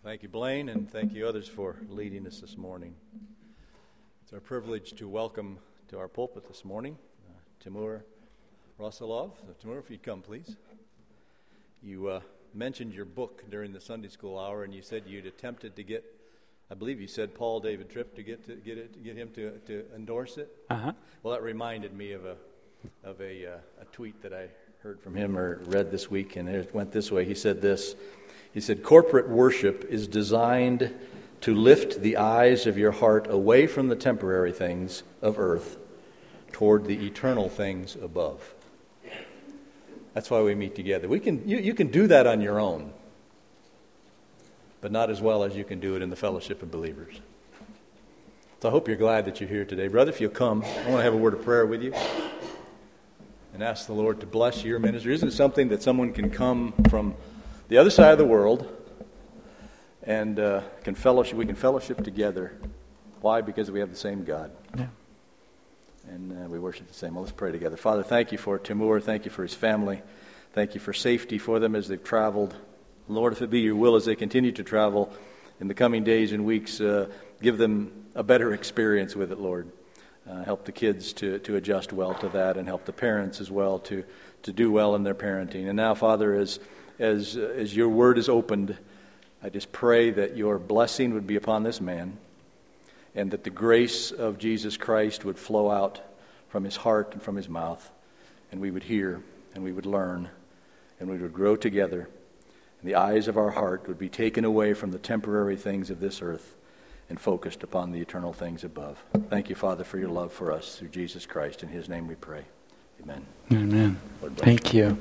Thank you, Blaine, and thank you others for leading us this morning. It's our privilege to welcome to our pulpit this morning Timur Rasulov. Timur, if you'd come, please. You mentioned your book during the Sunday school hour, and you said you'd attempted to get, I believe you said Paul David Tripp to get him to endorse it. Uh-huh. Well, that reminded me of a tweet that I heard from him or read this week, and it went this way. He said this. He said, "Corporate worship is designed to lift the eyes of your heart away from the temporary things of earth toward the eternal things above." That's why we meet together. You can do that on your own, but not as well as you can do it in the fellowship of believers. So I hope you're glad that you're here today. Brother, if you'll come, I want to have a word of prayer with you and ask the Lord to bless your ministry. Isn't it something that someone can come from the other side of the world and we can fellowship together? Why? Because we have the same God. Yeah. And we worship the same. Well, let's pray together. Father, thank you for Timur. Thank you for his family. Thank you for safety for them as they've traveled. Lord, if it be your will as they continue to travel in the coming days and weeks, give them a better experience with it, Lord. Help the kids to adjust well to that, and help the parents as well to do well in their parenting. And now, Father, as your word is opened, I just pray that your blessing would be upon this man, and that the grace of Jesus Christ would flow out from his heart and from his mouth, and we would hear, and we would learn, and we would grow together, and the eyes of our heart would be taken away from the temporary things of this earth and focused upon the eternal things above. Thank you, Father, for your love for us through Jesus Christ. In his name we pray. Amen. Amen. Thank you.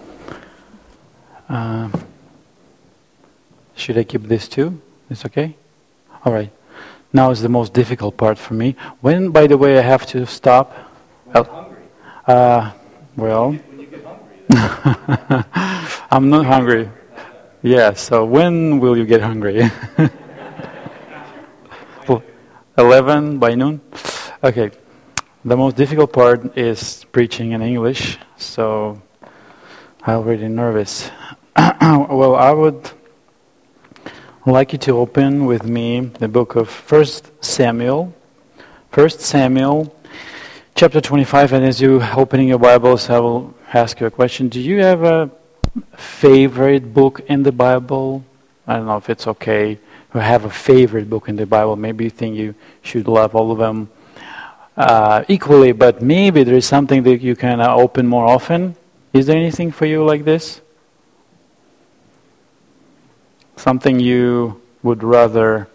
Should I keep this too? It's okay? All right. Now is the most difficult part for me. When, by the way, I have to stop? When you're hungry. When you get hungry. I'm not hungry. Yeah, so when will you get hungry? 11 by noon? Okay. The most difficult part is preaching in English, so I'm already nervous. Well, I would like you to open with me the book of 1 Samuel. 1 Samuel, chapter 25, and as you're opening your Bibles, I will ask you a question. Do you have a favorite book in the Bible? I don't know if it's okay to have a favorite book in the Bible. Maybe you think you should love all of them equally, but maybe there is something that you can open more often. Is there anything for you like this? Something you would rather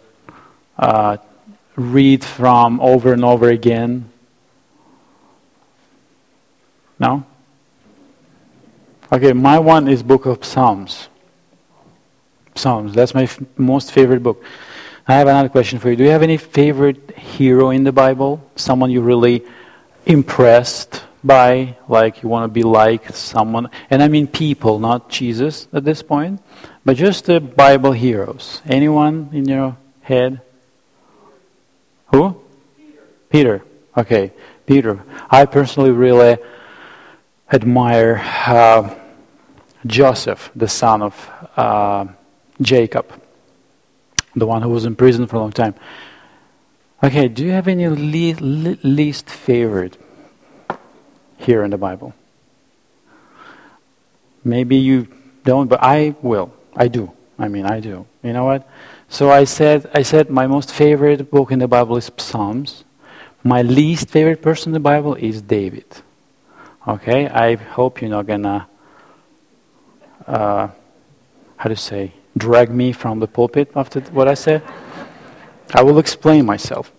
read from over and over again? No? Okay, my one is Book of Psalms. Psalms, that's my most favorite book. I have another question for you. Do you have any favorite hero in the Bible? Someone you're really impressed by, like you want to be like someone? And I mean people, not Jesus at this point, but just the Bible heroes. Anyone in your head? Who? Peter. Okay, Peter. I personally really admire Joseph, the son of Jacob, the one who was in prison for a long time. Okay, do you have any least favorite here in the Bible? Maybe you don't, but I will. I do. I do. You know what? So I said my most favorite book in the Bible is Psalms. My least favorite person in the Bible is David. Okay? I hope you're not gonna, drag me from the pulpit after what I said. I will explain myself.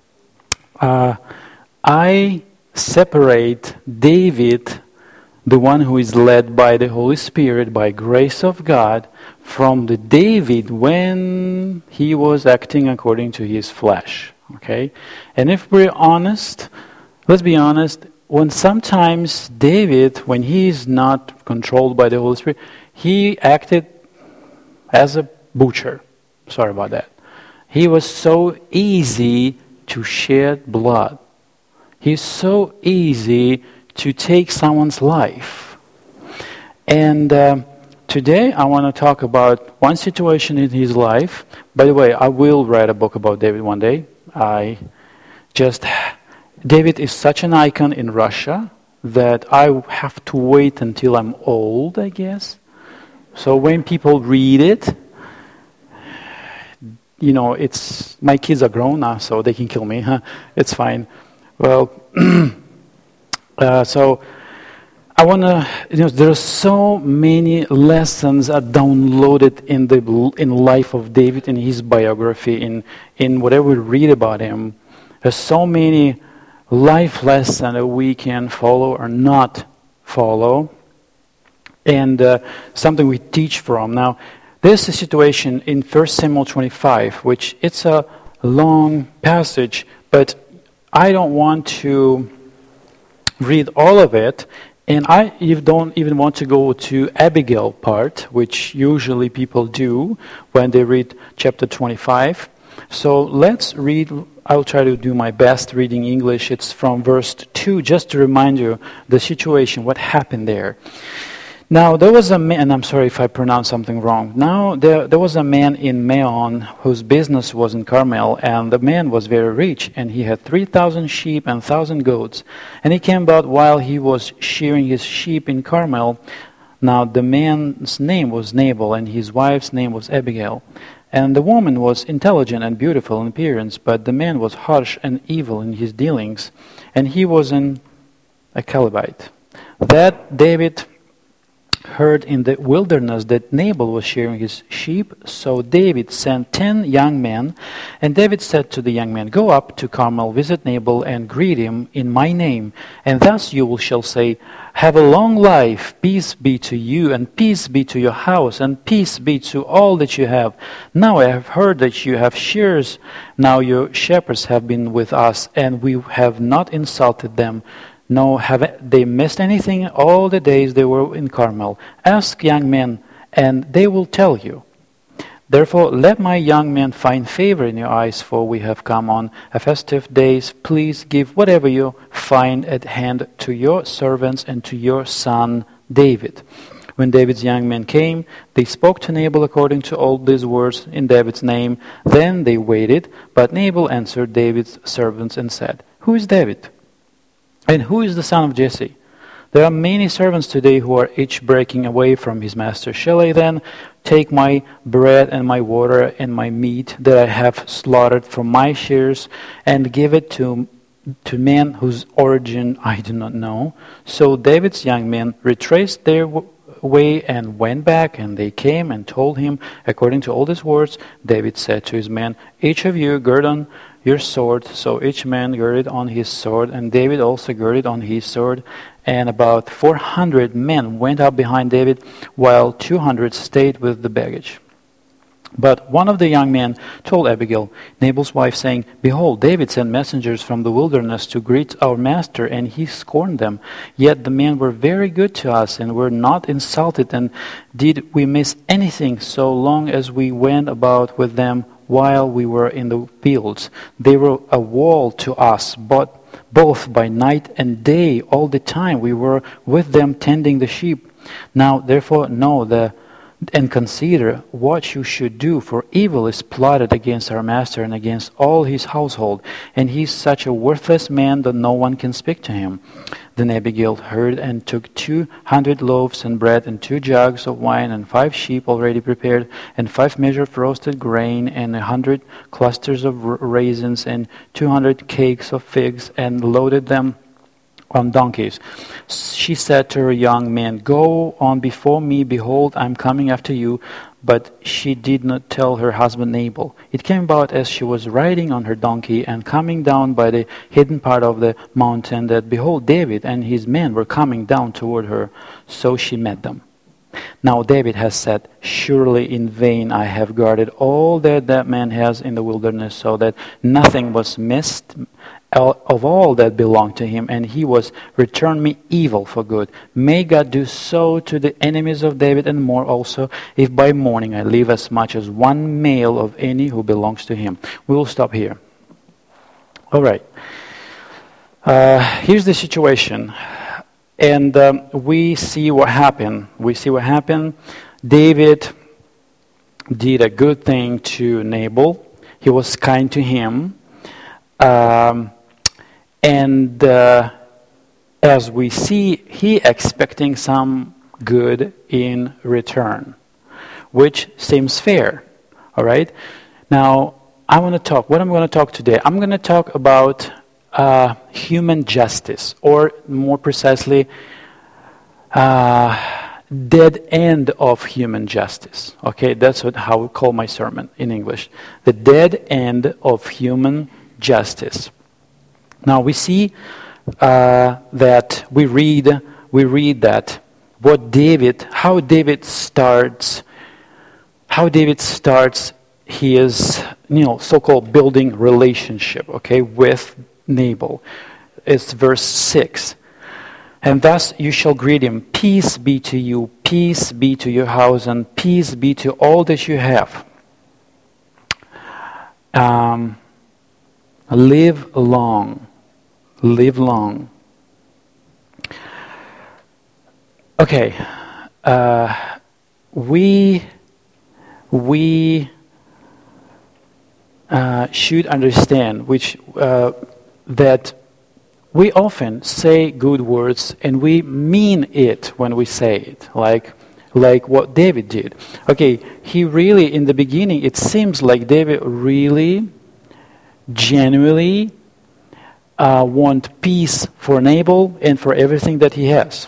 I separate David, the one who is led by the Holy Spirit, by grace of God, from the David when he was acting according to his flesh. Okay? And if we're honest, let's be honest, when sometimes David, when he is not controlled by the Holy Spirit, he acted as a butcher. Sorry about that. He was so easy to shed blood. He's so easy to take someone's life. And today I want to talk about one situation in his life. By the way, I will write a book about David one day. David is such an icon in Russia that I have to wait until I'm old, I guess. So when people read it, it's my kids are grown now, so they can kill me. It's fine. Well, so I want to. There are so many lessons are downloaded in life of David, in his biography, in whatever we read about him. There's so many life lessons that we can follow or not follow, and something we teach from. Now, there's a situation in 1 Samuel 25, which it's a long passage, but I don't want to read all of it, and I don't even want to go to Abigail part, which usually people do when they read chapter 25. So let's read. I'll try to do my best reading English. It's from verse 2, just to remind you the situation, what happened there. Now, there was a man, and I'm sorry if I pronounce something wrong. Now, there was a man in Maon whose business was in Carmel, and the man was very rich, and he had 3,000 sheep and 1,000 goats. And he came about while he was shearing his sheep in Carmel. Now, the man's name was Nabal, and his wife's name was Abigail. And the woman was intelligent and beautiful in appearance, but the man was harsh and evil in his dealings, and he was a Calebite. That David heard in the wilderness that Nabal was shearing his sheep, so David sent 10 young men, and David said to the young men, "Go up to Carmel, visit Nabal, and greet him in my name, and thus you shall say, 'Have a long life, peace be to you, and peace be to your house, and peace be to all that you have. Now I have heard that you have shearers. Now your shepherds have been with us, and we have not insulted them. No, have they missed anything all the days they were in Carmel? Ask young men, and they will tell you. Therefore, let my young men find favor in your eyes, for we have come on a festive days. Please give whatever you find at hand to your servants and to your son David.' When David's young men came, they spoke to Nabal according to all these words in David's name. Then they waited, but Nabal answered David's servants and said, 'Who is David? And who is the son of Jesse? There are many servants today who are each breaking away from his master. Shall I then take my bread and my water and my meat that I have slaughtered from my shears and give it to men whose origin I do not know?' So David's young men retraced their way and went back, and they came and told him according to all these words. David said to his men, 'Each of you gird on your sword.' So each man girded on his sword, and David also girded on his sword. And about 400 men went up behind David, while 200 stayed with the baggage. But one of the young men told Abigail, Nabal's wife, saying, 'Behold, David sent messengers from the wilderness to greet our master, and he scorned them. Yet the men were very good to us, and were not insulted. And did we miss anything so long as we went about with them while we were in the fields? They were a wall to us, both by night and day. All the time we were with them tending the sheep. Now therefore know and consider what you should do, for evil is plotted against our master and against all his household, and he is such a worthless man that no one can speak to him.' Then Abigail heard and took 200 loaves and bread and 2 jugs of wine and 5 sheep already prepared and 5 measures of roasted grain and 100 clusters of raisins and 200 cakes of figs, and loaded them on donkeys. She said to her young men, 'Go on before me, behold, I am coming after you.' But she did not tell her husband Nabal. It came about as she was riding on her donkey and coming down by the hidden part of the mountain that, behold, David and his men were coming down toward her. So she met them. Now David has said, 'Surely in vain I have guarded all that man has in the wilderness, so that nothing was missed of all that belonged to him, and he was returned me evil for good. May God do so to the enemies of David and more also, if by morning I leave as much as one male of any who belongs to him.'" We will stop here. All right. Here's the situation. And we see what happened. David did a good thing to Nabal. He was kind to him. And as we see, he expecting some good in return, which seems fair. All right? Now, what I'm going to talk today, I'm going to talk about human justice, or more precisely, dead end of human justice. Okay, that's how we call my sermon in English. The dead end of human justice. Now we see that we read that how David starts his so-called building relationship, okay, with Nabal. It's verse 6. And thus you shall greet him, peace be to you, peace be to your house, and peace be to all that you have. Live long. Live long. Okay. We should understand that we often say good words and we mean it when we say it, like what David did. Okay, he really, in the beginning, it seems like David really, genuinely want peace for Nabal and for everything that he has.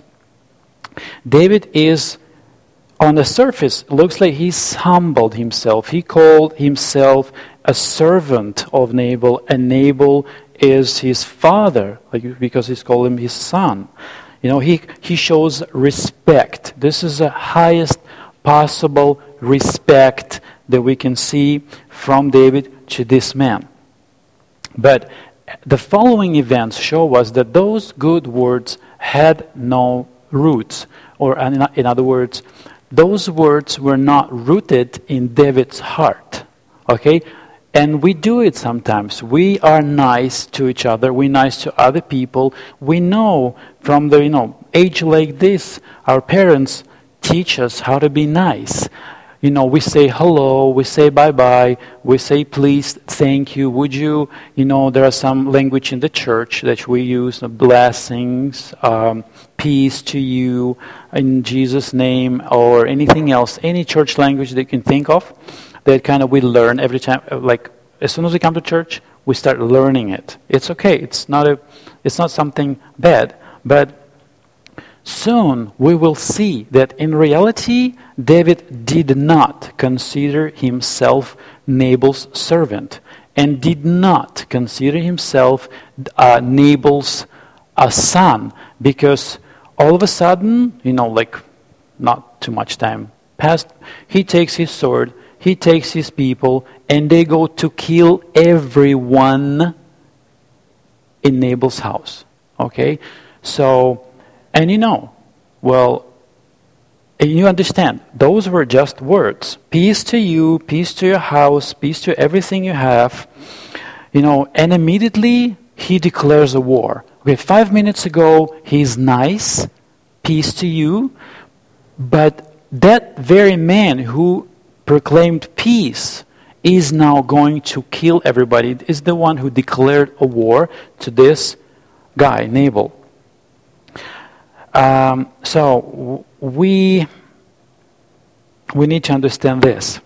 David is, on the surface, looks like he's humbled himself. He called himself a servant of Nabal, and Nabal is his father, because he's called him his son. He shows respect. This is the highest possible respect that we can see from David to this man. But the following events show us that those good words had no roots, or in other words, those words were not rooted in David's heart. Okay? And we do it sometimes. We are nice to each other. We're nice to other people. We know from the age like this, our parents teach us how to be nice. We say hello, we say bye-bye, we say please, thank you, would you. There are some language in the church that we use, blessings, peace to you, in Jesus' name, or anything else, any church language that you can think of. That kind of we learn every time, like as soon as we come to church, we start learning it. It's okay. It's not something bad, but soon we will see that in reality, David did not consider himself Nabal's servant, and did not consider himself Nabal's son, because all of a sudden, not too much time passed, he takes his sword, he takes his people, and they go to kill everyone in Nabal's house. Okay? So, and you understand, those were just words. Peace to you, peace to your house, peace to everything you have. And immediately he declares a war. Okay, 5 minutes ago, he's nice, peace to you, but that very man who proclaimed peace is now going to kill everybody, is the one who declared a war to this guy, Nabal. So we need to understand this.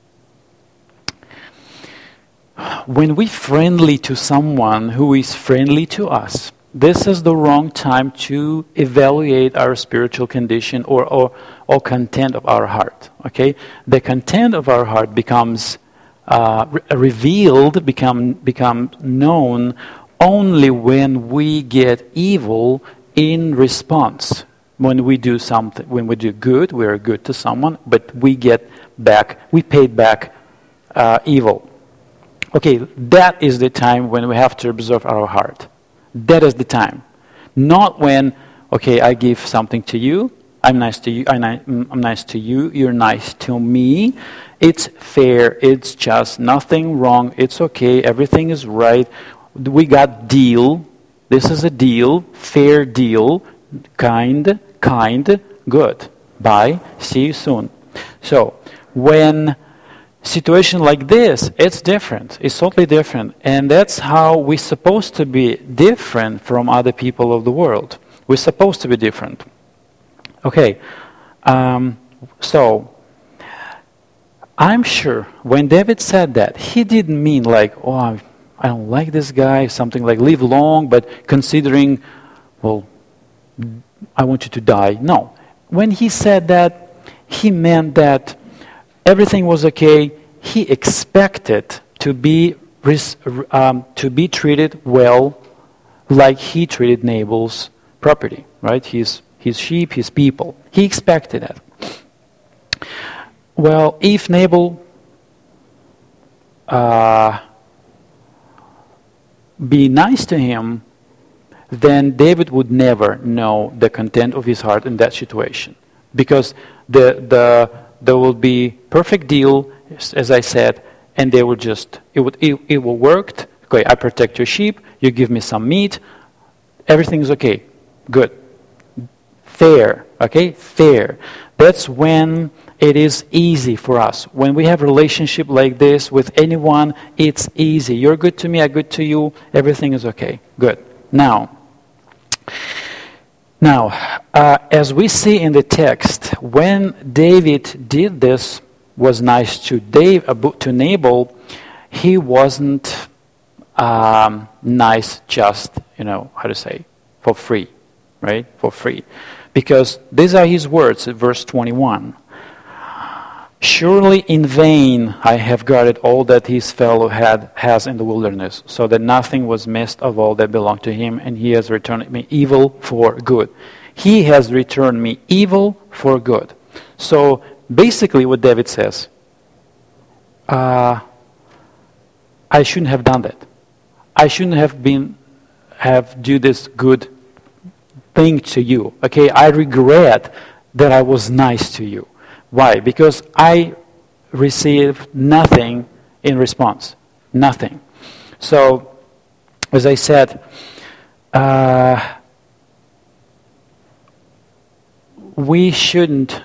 When we're friendly to someone who is friendly to us, this is the wrong time to evaluate our spiritual condition or content of our heart. Okay, the content of our heart becomes revealed, become known only when we get evil in response. When we do something, when we do good, we are good to someone, but we paid back evil. Okay, that is the time when we have to observe our heart. That is the time. Not when, okay, I give something to you, I'm nice to you, I'm nice to you, you're nice to me. It's fair, it's just, nothing wrong, it's okay, everything is right. We got deal. This is a deal, fair deal, kind, good. Bye, see you soon. So, when situation like this, it's different. It's totally different. And that's how we're supposed to be different from other people of the world. We're supposed to be different. Okay, so I'm sure when David said that, he didn't mean like, oh, I don't like this guy, something like live long, but considering, well, I want you to die. No. When he said that, he meant that everything was okay. He expected to be treated well, like he treated Nabal's property, right? His sheep, his people. He expected that. Well, if Nabal be nice to him, then David would never know the content of his heart in that situation, because there will be perfect deal, as I said, and they will just it will work. Okay, I protect your sheep. You give me some meat. Everything's okay. Good. Fair. Okay, fair. That's when it is easy for us. When we have a relationship like this with anyone, it's easy. You're good to me, I'm good to you. Everything is okay. Good. Now, as we see in the text, when David did this, was nice to Nabal, he wasn't nice just, for free, right? For free. Because these are his words in verse 21. Surely in vain I have guarded all that his fellow has in the wilderness, so that nothing was missed of all that belonged to him, and he has returned me evil for good. He has returned me evil for good. So basically what David says, I shouldn't have done that. I shouldn't have do this good thing to you. Okay, I regret that I was nice to you. Why? Because I received nothing in response. Nothing. So, as I said, we shouldn't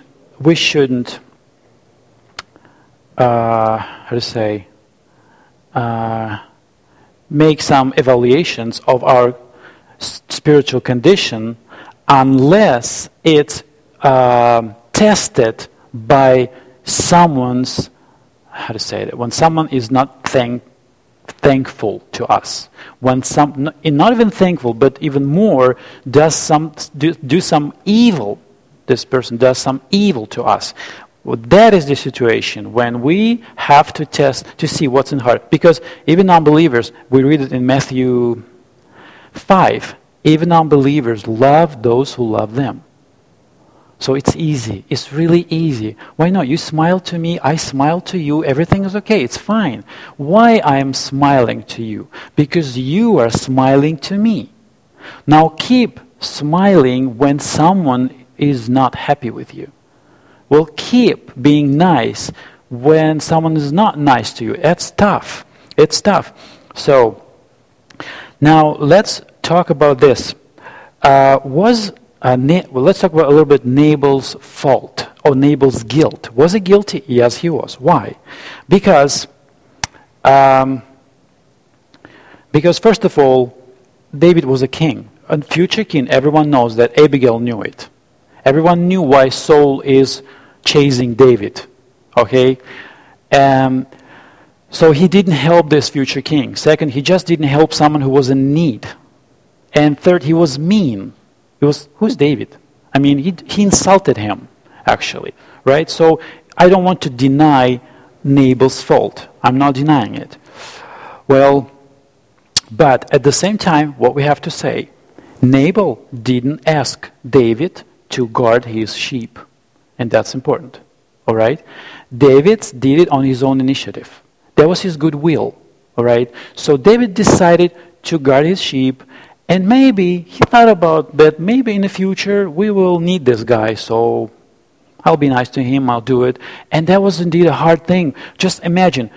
make some evaluations of our spiritual condition unless it's tested by someone's, when someone is not thankful to us. When not even thankful, but even more, do some evil. This person does some evil to us. Well, that is the situation when we have to test to see what's in the heart. Because even unbelievers, we read it in Matthew 5, even unbelievers love those who love them. So it's easy. It's really easy. Why not? You smile to me, I smile to you, everything is okay, it's fine. Why I am smiling to you? Because you are smiling to me. Now keep smiling when someone is not happy with you. Well, keep being nice when someone is not nice to you. That's tough. It's tough. So, now let's talk about this. Let's talk about a little bit Nabal's fault or Nabal's guilt. Was he guilty? Yes, he was. Why? Because first of all, David was a king, a future king. Everyone knows that. Abigail knew it. Everyone knew why Saul is chasing David. Okay? So he didn't help this future king. Second, he just didn't help someone who was in need. And third, he was mean. Who's David? I mean, he insulted him, actually. Right? So I don't want to deny Nabal's fault. I'm not denying it. Well, but at the same time, what we have to say, Nabal didn't ask David to guard his sheep. And that's important. All right? David did it on his own initiative. That was his goodwill. All right? So David decided to guard his sheep, and maybe he thought about that maybe in the future we will need this guy, so I'll be nice to him, I'll do it. And that was indeed a hard thing. Just imagine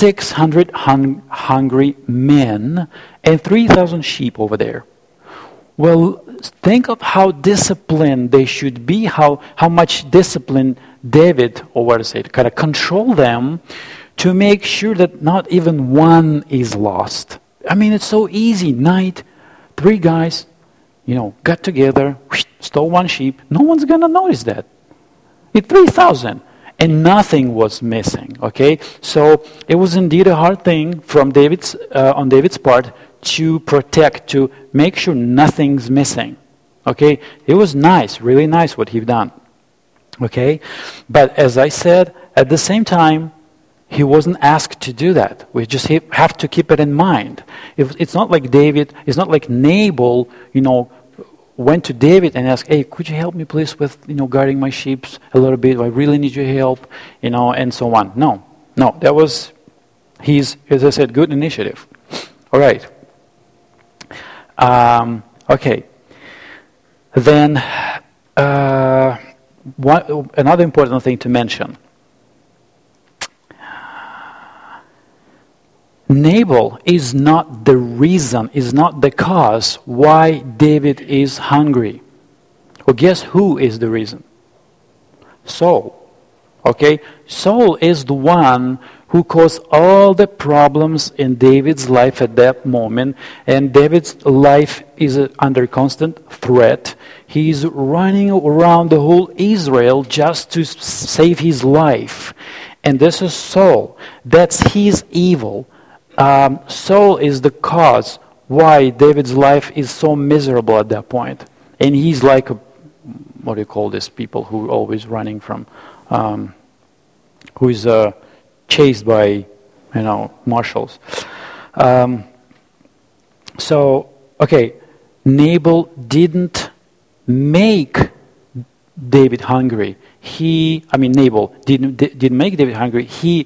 600 hungry men and 3,000 sheep over there. Well, think of how disciplined they should be, how much discipline David, or what to say, kind of control them to make sure that not even one is lost. I mean, it's so easy. Night, 3 guys, got together, stole 1 sheep. No one's going to notice that. It's 3,000. And nothing was missing, okay? So it was indeed a hard thing from on David's part to protect, to make sure nothing's missing, okay? It was nice, really nice what he'd done, okay? But as I said, at the same time, he wasn't asked to do that. We just have to keep it in mind. It's not like David, it's not like Nabal, went to David and asked, hey, could you help me please with, guarding my sheep a little bit? I really need your help, and so on. No, that was his, as I said, good initiative. All right. Okay. Then another important thing to mention. Nabal is not the reason, is not the cause why David is hungry. Well, guess who is the reason? Saul. Okay? Saul is the one who caused all the problems in David's life at that moment. And David's life is under constant threat. He's running around the whole Israel just to save his life. And this is Saul. That's his evil. Saul is the cause why David's life is so miserable at that point. And he's like, what do you call this, people who are always running from, who is chased by, marshals. Nabal didn't make David hungry. Nabal didn't make David hungry. He,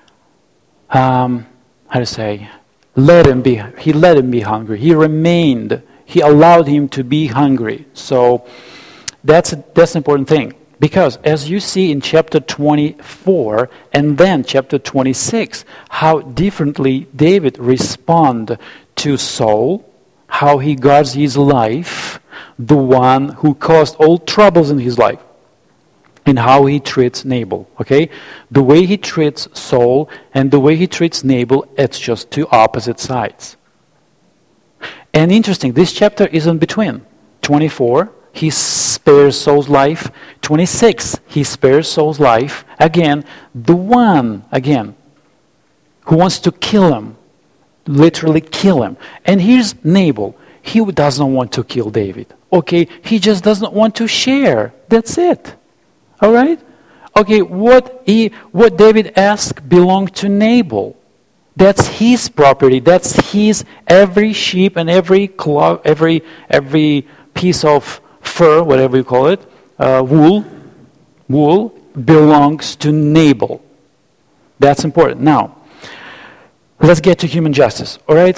let him be hungry. He allowed him to be hungry. So that's an important thing. Because as you see in chapter 24 and then chapter 26, how differently David responds to Saul, how he guards his life, the one who caused all troubles in his life, and how he treats Nabal, okay? The way he treats Saul and the way he treats Nabal, it's just 2 opposite sides. And interesting, this chapter is in between. 24, he spares Saul's life. 26, he spares Saul's life. Again, the one, who wants to kill him, literally kill him. And here's Nabal. He doesn't want to kill David, okay? He just doesn't want to share. That's it. All right? Okay, what David asked belonged to Nabal. That's his property. That's his. Every sheep and every cloth, every piece of fur, whatever you call it, wool belongs to Nabal. That's important. Now, let's get to human justice. All right?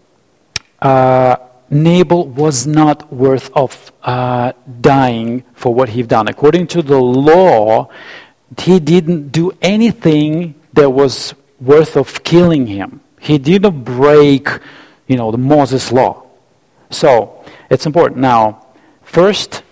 Nabal was not worth of dying for what he'd done. According to the law, he didn't do anything that was worth of killing him. He didn't break, the Moses law. So it's important. Now, first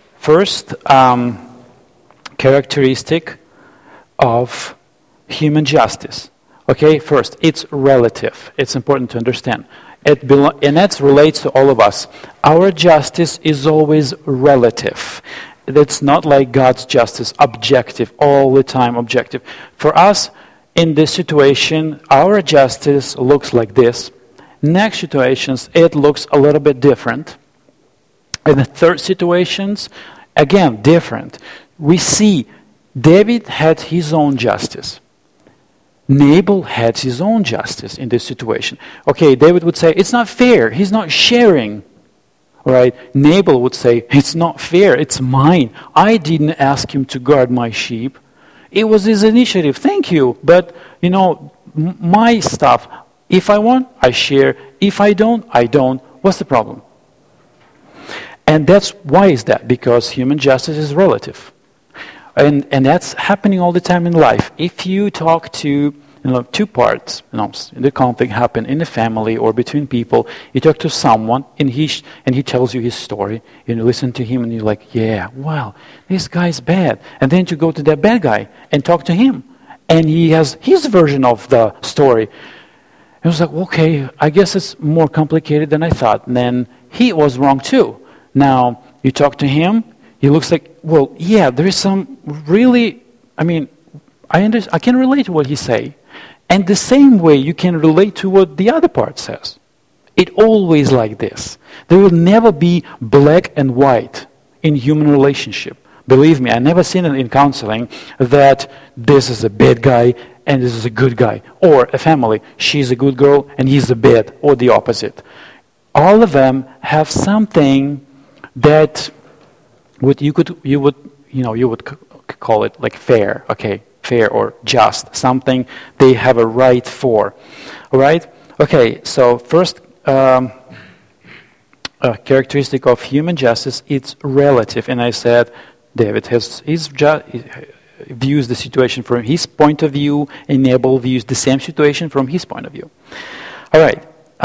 characteristic of human justice. Okay, first, it's relative. It's important to understand. And that relates to all of us. Our justice is always relative. It's not like God's justice, objective, all the time objective. For us, in this situation, our justice looks like this. Next situations, it looks a little bit different. In the third situations, again, different. We see David had his own justice. Nabal had his own justice in this situation. Okay, David would say, it's not fair. He's not sharing. Right? Nabal would say, it's not fair. It's mine. I didn't ask him to guard my sheep. It was his initiative. Thank you. But, my stuff, if I want, I share. If I don't, I don't. What's the problem? And why is that? Because human justice is relative. And that's happening all the time in life. If you talk to two parts. The conflict happen in the family or between people. You talk to someone, and he tells you his story. You listen to him, and you're like, yeah, wow, this guy's bad. And then you go to that bad guy and talk to him, and he has his version of the story. It was like, okay, I guess it's more complicated than I thought. And then he was wrong too. Now, you talk to him, he looks like, well, yeah, there is some really, I can relate to what he say. And the same way you can relate to what the other part says. It always like this. There will never be black and white in human relationship. Believe me, I never seen it in counseling that this is a bad guy and this is a good guy. Or a family, she's a good girl and he's a bad, or the opposite. All of them have something that you would call it like fair, okay, fair or just, something they have a right for. All right? Okay, so first characteristic of human justice, it's relative. And I said David views the situation from his point of view, and Nabal views the same situation from his point of view. All right.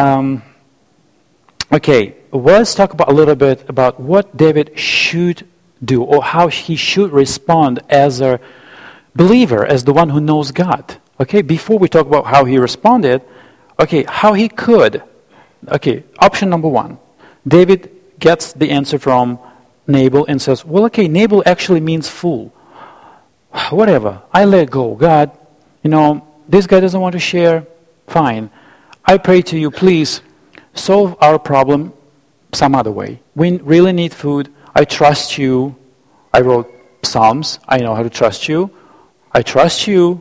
Okay, let's talk a little bit about what David should do, or how he should respond as a believer, as the one who knows God. Okay, before we talk about how he responded, okay, how he could. Okay, option number one. David gets the answer from Nabal and says, well, okay, Nabal actually means fool. Whatever, I let go. God, this guy doesn't want to share. Fine. I pray to you, please solve our problem some other way. We really need food. I trust you. I wrote Psalms. I know how to trust you. I trust you.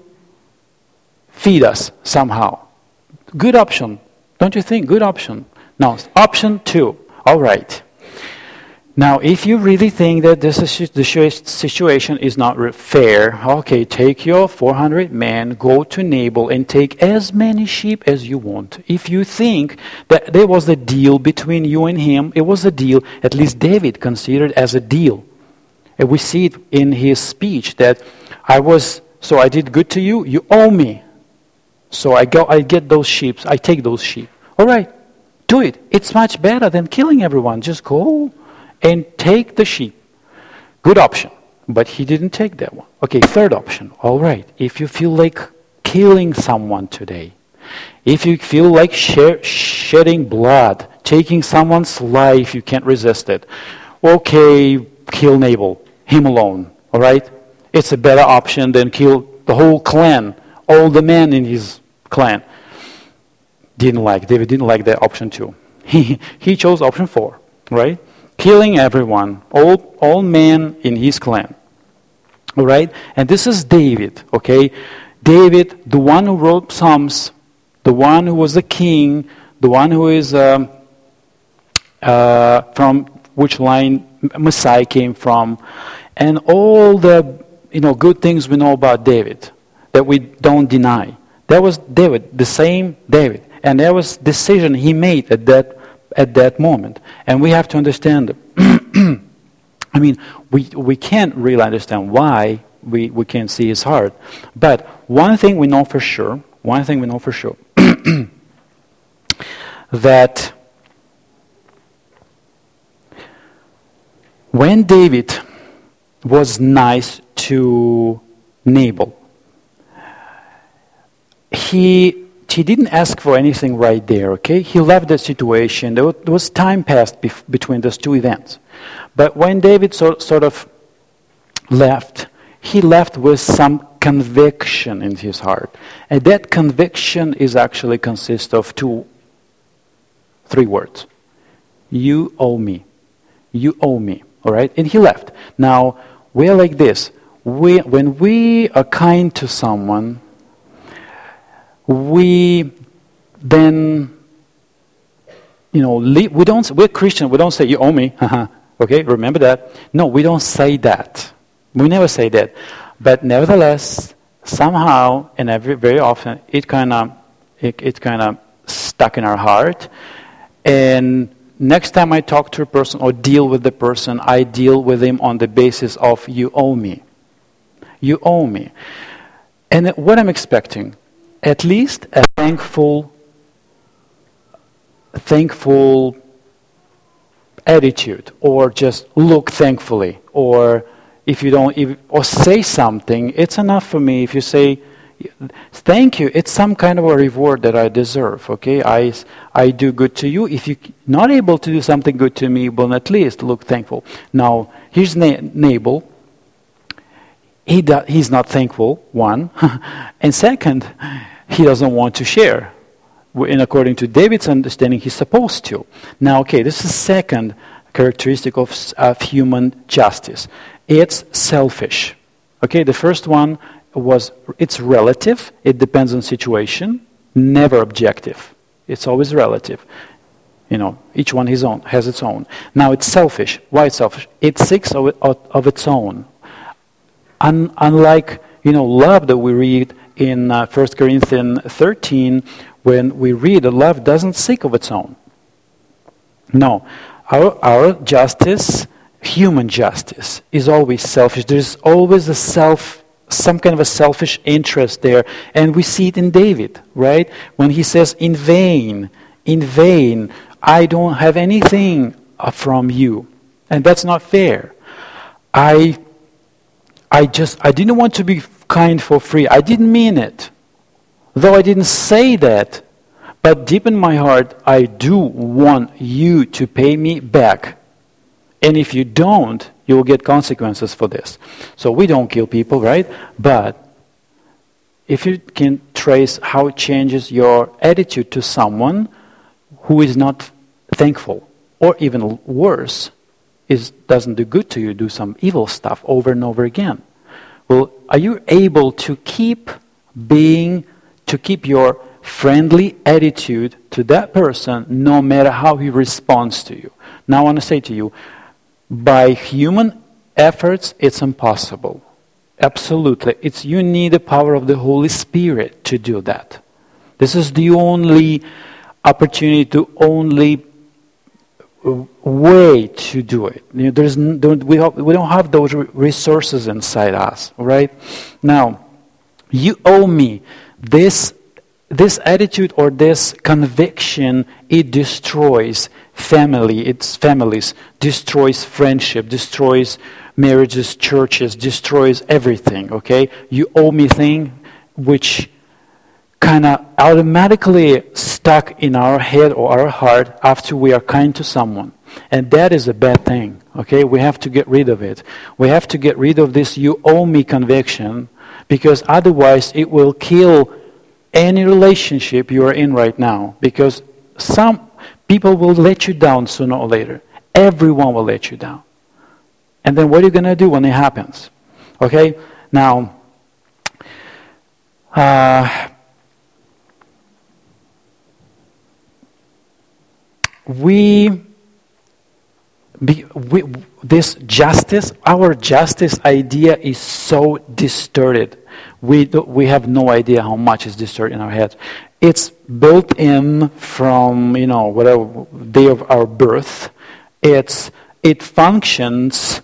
Feed us somehow. Good option. Don't you think? Good option. Now, option 2. All right. Now, if you really think that the situation is not fair, okay, take your 400 men, go to Nabal, and take as many sheep as you want. If you think that there was a deal between you and him, it was a deal, at least David considered as a deal. And we see it in his speech that I did good to you, you owe me. So I get those sheep, I take those sheep. All right, do it. It's much better than killing everyone. Just go and take the sheep. Good option. But he didn't take that one. Okay, third option. All right, if you feel like killing someone today, if you feel like shedding blood, taking someone's life, you can't resist it. Okay, kill Nabal, him alone. All right? It's a better option than kill the whole clan, all the men in his clan. David didn't like that option too. He chose option 4, right? Killing everyone, all men in his clan. All right? And this is David, okay? David, the one who wrote Psalms, the one who was the king, the one who is from which line Messiah came from, and all the good things we know about David that we don't deny. That was David, the same David. And there was decision he made at that moment. And we have to understand, we can't really understand why we can't see his heart. But one thing we know for sure, that when David was nice to Nabal, he didn't ask for anything right there, okay? He left the situation. There was time passed between those two events. But when David sort of left, he left with some conviction in his heart. And that conviction is actually consists of 3 words. You owe me. You owe me, all right? And he left. Now, we're like this. When we are kind to someone, we then, we're Christian, we don't say, you owe me, okay, remember that. No, we don't say that. We never say that. But nevertheless, somehow, and very often, it kind of stuck in our heart. And next time I talk to a person or deal with the person, I deal with him on the basis of, you owe me. You owe me. And what I'm expecting, at least a thankful attitude, or just look thankfully, or if you don't or say something. It's enough for me if you say thank you. It's some kind of a reward that I deserve. Okay, I do good to you. If you're not able to do something good to me, well, at least look thankful. Now here's Nabal. He's not thankful, one, and second, he doesn't want to share. And according to David's understanding, he's supposed to. Now, okay, this is second characteristic of human justice. It's selfish. Okay, the first one it's relative. It depends on situation. Never objective. It's always relative. Each one has its own. Now, it's selfish. Why it's selfish? It seeks of its own. Unlike, love that we read in 1 Corinthians 13, when we read that love doesn't seek of its own. No, our justice, human justice, is always selfish. There's always some kind of a selfish interest there. And we see it in David, right? When he says, in vain, I don't have anything from you. And that's not fair. I didn't want to be kind for free. I didn't mean it. Though I didn't say that, but deep in my heart, I do want you to pay me back. And if you don't, you will get consequences for this. So we don't kill people, right? But if you can trace how it changes your attitude to someone who is not thankful, or even worse, doesn't do good to you, do some evil stuff over and over again. Well, are you able to keep your friendly attitude to that person no matter how he responds to you? Now I want to say to you, by human efforts, it's impossible. Absolutely. You need the power of the Holy Spirit to do that. This is the only opportunity, only way to do it. We don't have those resources inside us, right? Now, you owe me this attitude or this conviction. It destroys families, destroys friendship, destroys marriages, churches, destroys everything, okay? You owe me thing which kind of automatically stuck in our head or our heart after we are kind to someone. And that is a bad thing, okay? We have to get rid of it. We have to get rid of this you owe me conviction, because otherwise it will kill any relationship you are in right now, because some people will let you down sooner or later. Everyone will let you down. And then what are you going to do when it happens? Okay? Now, this justice, our justice idea is so distorted. We have no idea how much is distorted in our heads. It's built in from, whatever day of our birth. It functions,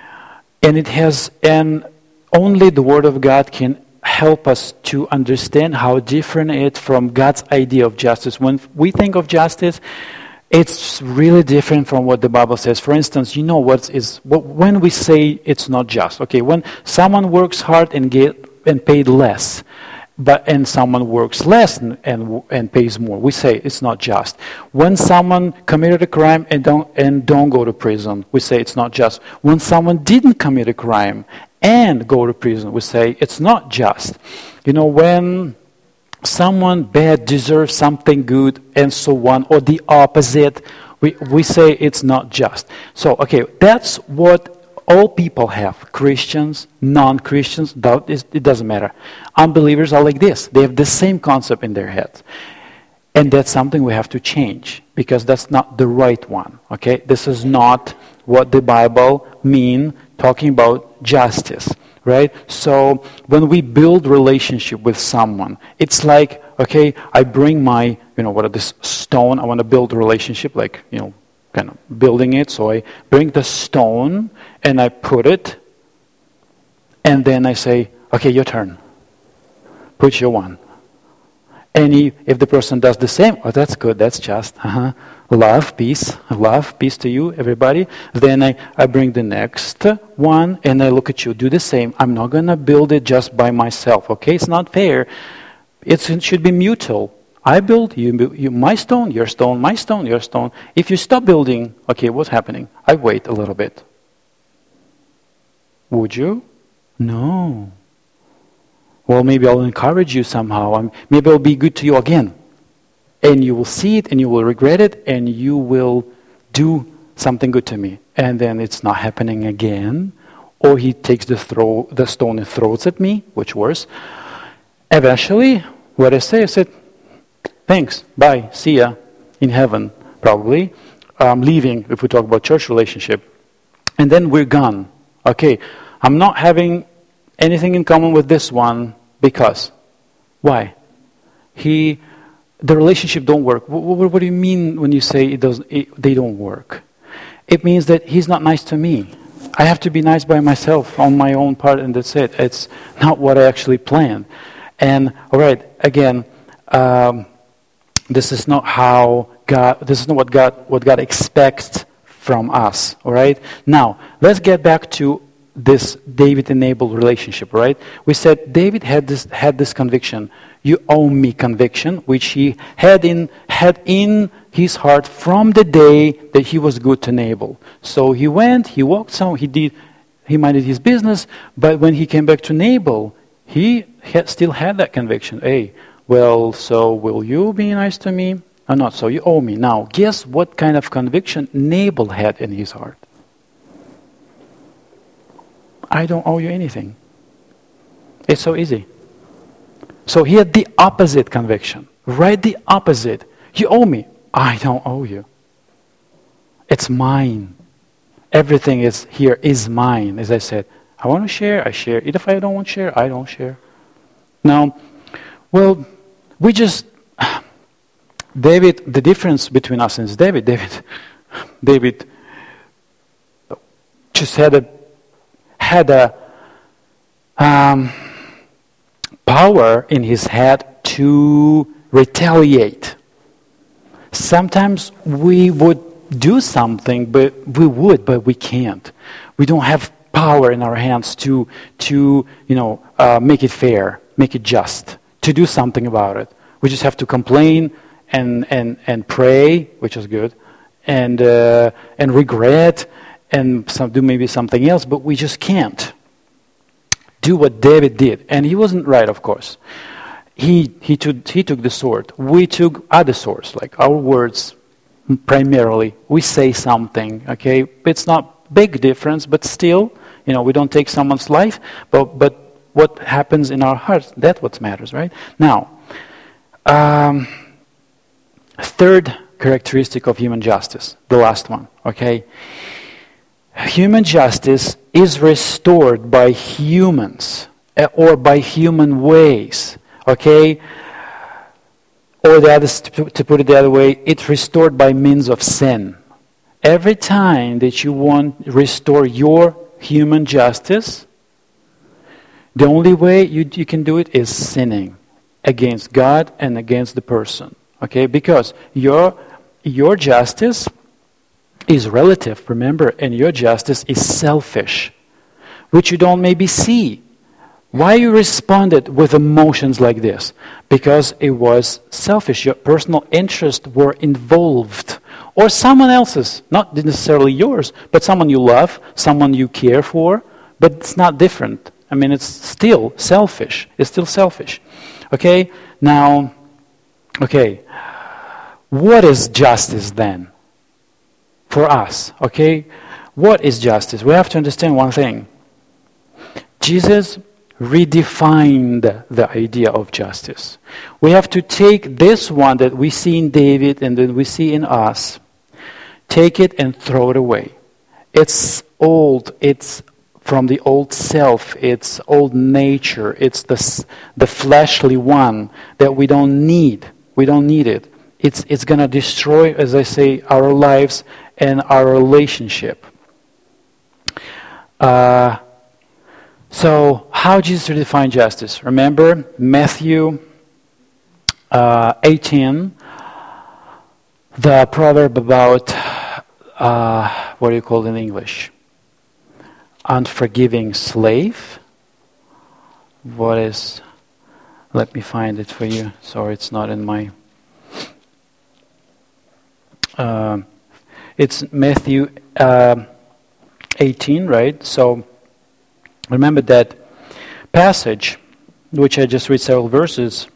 and only the Word of God can help us to understand how different it is from God's idea of justice. When we think of justice, it's really different from what the Bible says. For instance, when we say it's not just, okay, when someone works hard and paid less, and someone works less and pays more, we say it's not just. When someone committed a crime and don't go to prison, we say it's not just. When someone didn't commit a crime and go to prison, we say it's not just. When someone bad deserves something good and so on, or the opposite, we say it's not just. So, okay, that's what all people have. Christians, non-Christians, it doesn't matter. Unbelievers are like this. They have the same concept in their heads. And that's something we have to change, because that's not the right one. Okay? This is not what the Bible means talking about justice. Right? So when we build relationship with someone, it's like, okay, I bring my, this stone, I want to build a relationship, like, kind of building it. So I bring the stone and I put it, and then I say, okay, your turn. Put your one. And if the person does the same, oh, that's good, that's just. Love, peace to you, everybody. Then I bring the next one and I look at you, do the same. I'm not going to build it just by myself, okay? It's not fair. It should be mutual. I build, you my stone, your stone, my stone, your stone. If you stop building, okay, what's happening? I wait a little bit. Would you? No. Well, maybe I'll encourage you somehow. Maybe I'll be good to you again. And you will see it and you will regret it and you will do something good to me. And then it's not happening again. Or he takes the stone and throws at me, which worse. Eventually, what I said, thanks, bye, see ya, in heaven, probably. I'm leaving, if we talk about church relationship. And then we're gone. Okay, I'm not having anything in common with this one because. Why? The relationship don't work. What do you mean when you say they don't work? It means that he's not nice to me. I have to be nice by myself on my own part, and that's it. It's not what I actually planned. And all right, again, this is not how God. This is not what God expects from us. All right. Now let's get back to this David and Nabal relationship. Right. We said David had this conviction. You owe me conviction, which he had in his heart from the day that he was good to Nabal. So he went, he walked some, he minded his business, but when he came back to Nabal, he still had that conviction. Hey, well, so will you be nice to me or not? So you owe me. Now, guess what kind of conviction Nabal had in his heart? I don't owe you anything. It's so easy. So he had the opposite conviction. Right, the opposite. You owe me. I don't owe you. It's mine. Everything is here is mine. As I said, I want to share, I share. If I don't want to share, I don't share. Now, well, David, the difference between us and David just had a power in his head to retaliate. Sometimes we would do something, but we can't. We don't have power in our hands to make it fair, make it just, to do something about it. We just have to complain and pray, which is good, and regret and do maybe something else, but we just can't do what David did. And he wasn't right, of course. He took the sword. We took other swords, like our words primarily. We say something, okay? It's not big difference, but still, we don't take someone's life, but what happens in our hearts, that's what matters, right? Now, third characteristic of human justice, the last one, okay? Human justice is restored by humans or by human ways, okay? Or to put it the other way, it's restored by means of sin. Every time that you want to restore your human justice, the only way you can do it is sinning against God and against the person, okay? Because your justice is relative, remember, and your justice is selfish, which you don't maybe see. Why you responded with emotions like this? Because it was selfish. Your personal interests were involved. Or someone else's, not necessarily yours, but someone you love, someone you care for, but it's not different. I mean, it's still selfish. It's still selfish. Okay? Now, what is justice then? For us, okay? What is justice? We have to understand one thing. Jesus redefined the idea of justice. We have to take this one that we see in David and that we see in us, take it and throw it away. It's old. It's from the old self. It's old nature. It's the fleshly one that we don't need. We don't need it. It's going to destroy, as I say, our lives and our relationship. So, how Jesus redefined justice? Remember Matthew 18, the proverb about, what do you call it in English? Unforgiving slave. What is, let me find it for you. Sorry, it's not in my, it's Matthew 18, right? So remember that passage, which I just read several verses.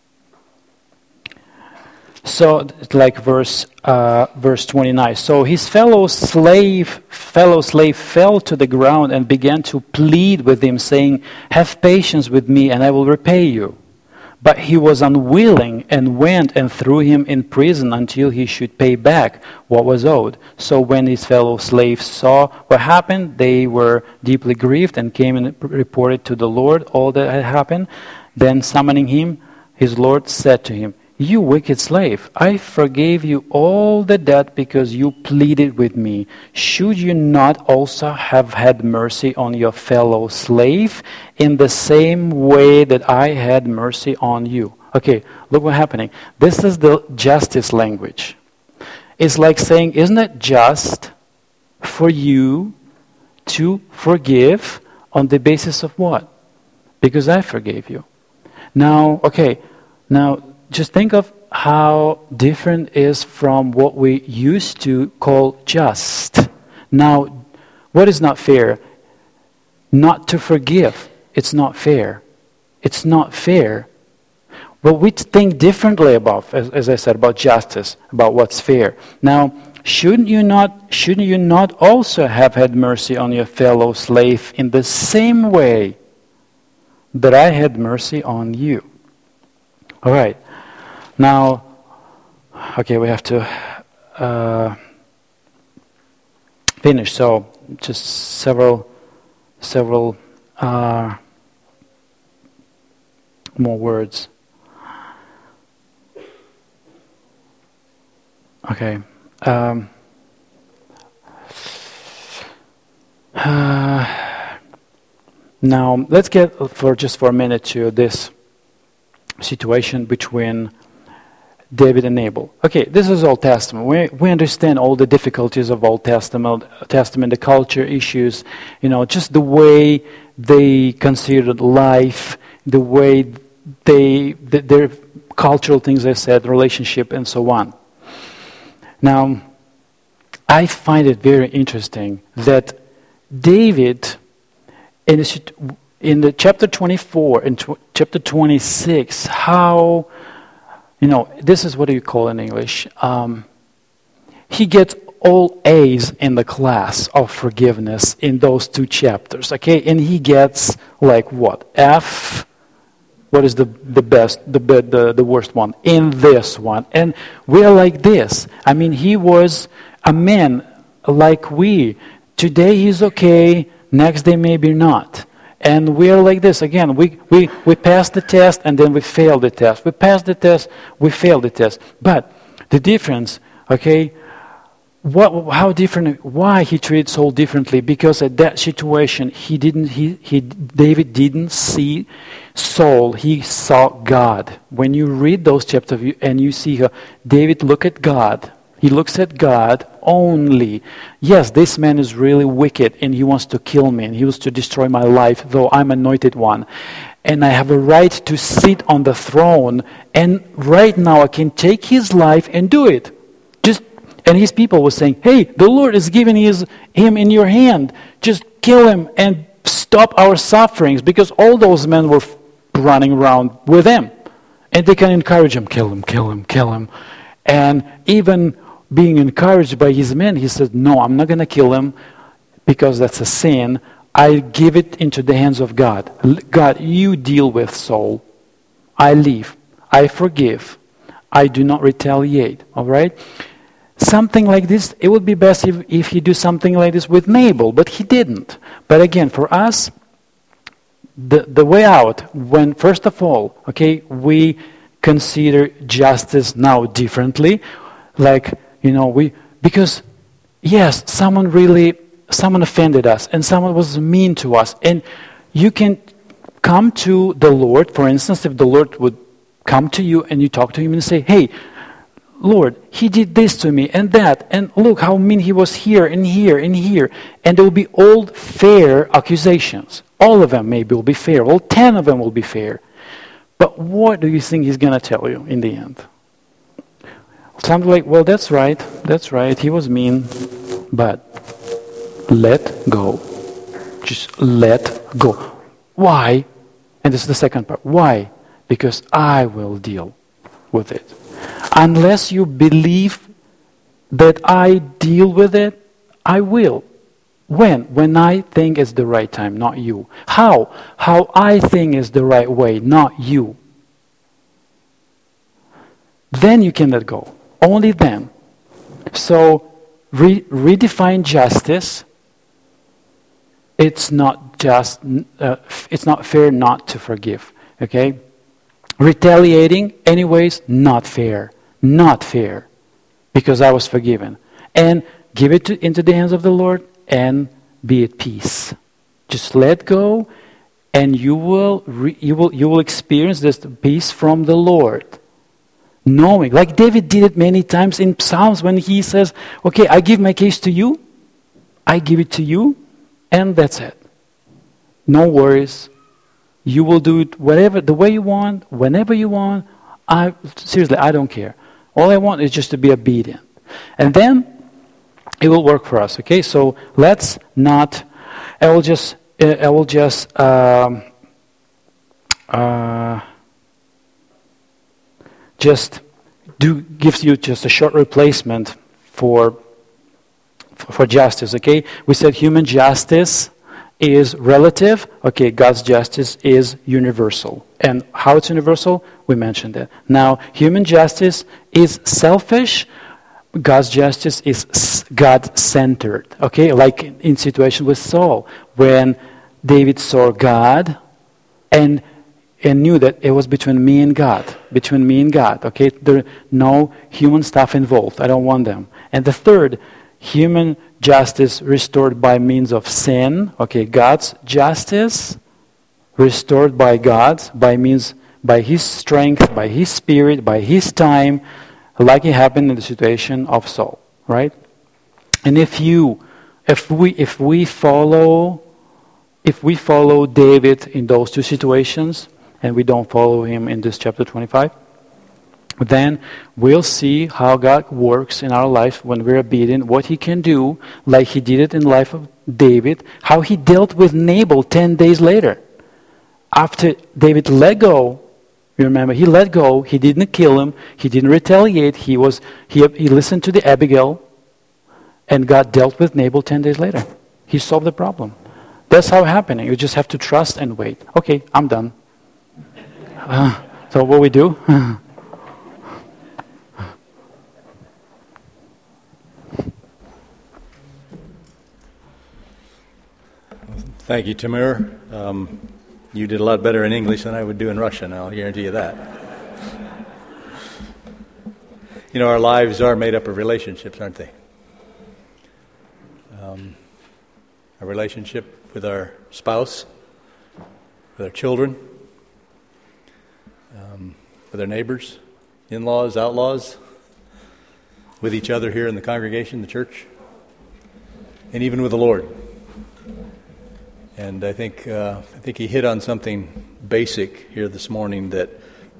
So, like verse 29. So his fellow slave fell to the ground and began to plead with him, saying, "Have patience with me, and I will repay you." But he was unwilling, and went and threw him in prison until he should pay back what was owed. So when his fellow slaves saw what happened, they were deeply grieved and came and reported to the Lord all that had happened. Then summoning him, his Lord said to him, "You wicked slave, I forgave you all the debt because you pleaded with me. Should you not also have had mercy on your fellow slave in the same way that I had mercy on you?" Okay, look what's happening. This is the justice language. It's like saying, isn't it just for you to forgive on the basis of what? Because I forgave you. Now, just think of how different it is from what we used to call just. Now, what is not fair? Not to forgive. It's not fair. It's not fair. But we think differently about, as I said, about justice, about what's fair. Now, shouldn't you not also have had mercy on your fellow slave in the same way that I had mercy on you? All right. Now, okay, we have to finish. So, just several more words. Okay. Now, let's get for a minute to this situation between David and Nabal. Okay, this is Old Testament. We understand all the difficulties of Old Testament, the culture issues, just the way they considered life, the way their cultural things, I said, relationship, and so on. Now, I find it very interesting that David, in the chapter 24 and chapter 26, how, this is what do you call in English? He gets all A's in the class of forgiveness in those two chapters, okay? And he gets like what? F? What is the best, the worst one? In this one. And we are like this. I mean, he was a man like we. Today he's okay, next day maybe not. And we are like this. Again, we pass the test and then we fail the test. We pass the test, we fail the test. But the difference, okay, how different, why he treated Saul differently? Because at that situation, David didn't see Saul, he saw God. When you read those chapters and you see how David looked at God, he looks at God only. Yes, this man is really wicked and he wants to kill me and he wants to destroy my life, though I'm anointed one. And I have a right to sit on the throne, and right now I can take his life and do it. And his people were saying, hey, the Lord is giving him in your hand. Just kill him and stop our sufferings, because all those men were running around with him. And they can encourage him, kill him, kill him, kill him. And even being encouraged by his men, he said, no, I'm not going to kill him because that's a sin. I give it into the hands of God. God, you deal with Saul. I leave. I forgive. I do not retaliate. All right? Something like this, it would be best if he do something like this with Nabal, but he didn't. But again, for us, the way out, when first of all, okay, we consider justice now differently, like, because yes, someone offended us and someone was mean to us, and you can come to the Lord. For instance, if the Lord would come to you and you talk to him and say, hey, Lord, he did this to me and that, and look how mean he was here and here and here. And there will be all fair accusations. All of them maybe will be fair. All 10 of them will be fair. But what do you think he's going to tell you in the end? Something like, well, that's right, he was mean, but let go. Just let go. Why? And this is the second part. Why? Because I will deal with it. Unless you believe that I deal with it, I will. When? When I think it's the right time, not you. How? How I think is the right way, not you. Then you can let go. Only then. So, redefine justice. It's not just. It's not fair not to forgive. Okay. Retaliating, anyways, not fair. Not fair. Because I was forgiven. And give it into the hands of the Lord and be at peace. Just let go, and you will experience this peace from the Lord. Knowing, like David did it many times in Psalms when he says, okay, I give my case to you, I give it to you, and that's it. No worries. You will do it whatever, the way you want, whenever you want. Seriously, I don't care. All I want is just to be obedient. And then it will work for us, okay? So let's not, I will just gives you just a short replacement for justice, okay? We said human justice is relative. Okay, God's justice is universal. And how it's universal? We mentioned it. Now, human justice is selfish. God's justice is God-centered. Okay, like in situation with Saul, when David saw God and knew that it was between me and God. Between me and God. Okay, there no human stuff involved. I don't want them. And the third, human justice restored by means of sin. Okay, God's justice restored by God by His strength, by His Spirit, by His time, like it happened in the situation of Saul, right? And if we follow David in those two situations, and we don't follow him in this chapter 25, then we'll see how God works in our life when we're obedient, what He can do, like He did it in the life of David, how He dealt with Nabal 10 days later. After David let go, you remember, he let go, he didn't kill him, he didn't retaliate, he listened to the Abigail, and God dealt with Nabal 10 days later. He solved the problem. That's how it's happening. You just have to trust and wait. Okay, I'm done. So what we do? Thank you, Timur. You did a lot better in English than I would do in Russian, I'll guarantee you that. You know, our lives are made up of relationships, aren't they? A relationship with our spouse, with our children, with our neighbors, in-laws, outlaws, with each other here in the congregation, the church, and even with the Lord. And I think he hit on something basic here this morning, that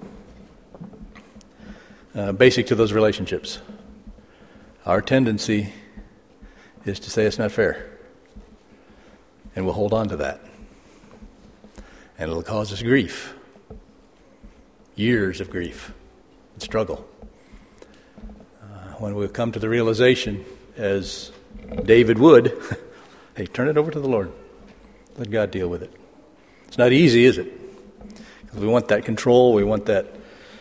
basic to those relationships. Our tendency is to say it's not fair, and we'll hold on to that, and it'll cause us grief, years of grief and struggle. When we come to the realization, as David would, hey, turn it over to the Lord. Let God deal with it. It's not easy, is it? Because we want that control. We want that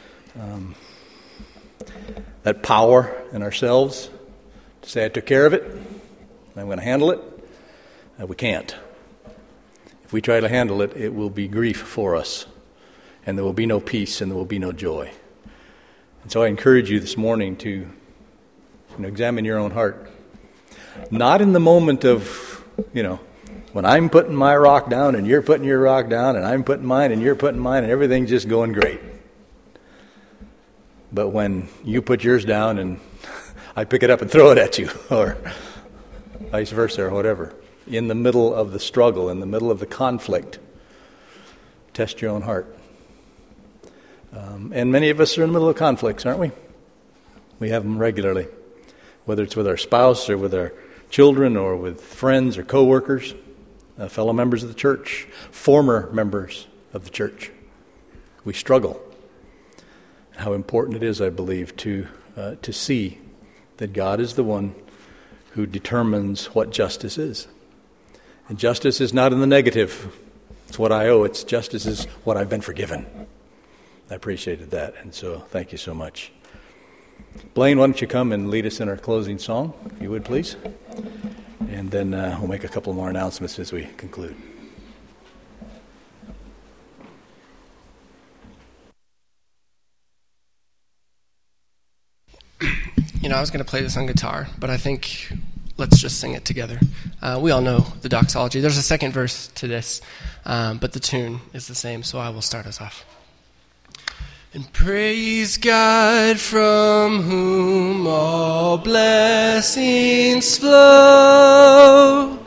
power in ourselves to say, I took care of it. I'm going to handle it. We can't. If we try to handle it, it will be grief for us. And there will be no peace and there will be no joy. And so I encourage you this morning to examine your own heart. Not in the moment of, when I'm putting my rock down and you're putting your rock down and I'm putting mine and you're putting mine and everything's just going great. But when you put yours down and I pick it up and throw it at you, or vice versa, or whatever, in the middle of the struggle, in the middle of the conflict, test your own heart. And many of us are in the middle of conflicts, aren't we? We have them regularly, whether it's with our spouse or with our children or with friends or co-workers, fellow members of the church, former members of the church. We struggle. How important it is, I believe, to see that God is the one who determines what justice is. And justice is not in the negative. It's what I owe. It's justice is what I've been forgiven. I appreciated that, and so thank you so much. Blaine, why don't you come and lead us in our closing song, if you would, please? And then we'll make a couple more announcements as we conclude. I was going to play this on guitar, but I think let's just sing it together. We all know the doxology. There's a second verse to this, but the tune is the same, so I will start us off. And praise God from whom all blessings flow.